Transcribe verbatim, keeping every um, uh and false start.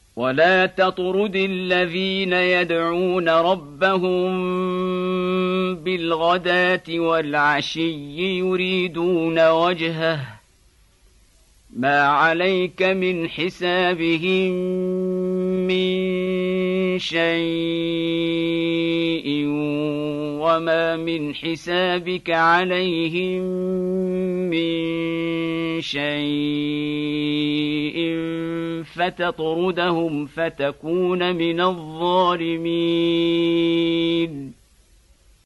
ولا تطرد الذين يدعون ربهم بالغداة والعشي يريدون وجهه ما عليك من حسابهم من شيء وما من حسابك عليهم من شيء فتطردهم فتكون من الظالمين.